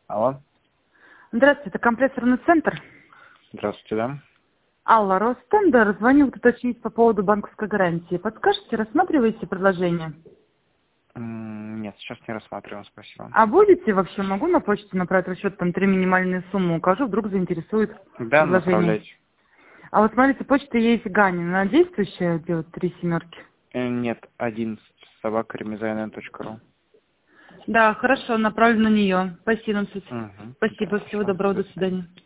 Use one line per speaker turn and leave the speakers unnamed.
Алло.
Здравствуйте, это компрессорный центр.
Здравствуйте, да?
Алла, Ростендер, звоню уточнить по поводу банковской гарантии. Подскажете, рассматриваете предложение?
Нет, сейчас не рассматриваем, спасибо.
А будете вообще? Могу на почту направить расчет, там 3 минимальные суммы укажу, вдруг заинтересует
Да,
предложение.
направляйте.
А вот смотрите, почта есть Ганин, она действующая, где вот 3 семерки?
Нет, 11, @remizainan.ru.
Да, хорошо, направлю на нее. Спасибо, Суть.
Угу.
Спасибо,
Да,
всего
все,
доброго,
до
до
свидания.
свидания.